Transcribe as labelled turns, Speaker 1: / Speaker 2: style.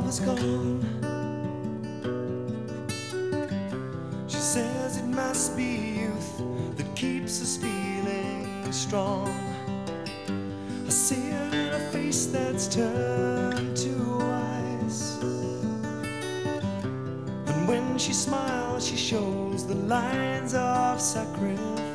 Speaker 1: love is gone. She says it must be youth that keeps us feeling strong. I see it in a face that's turned to ice, and when she smiles she shows the lines of sacrifice.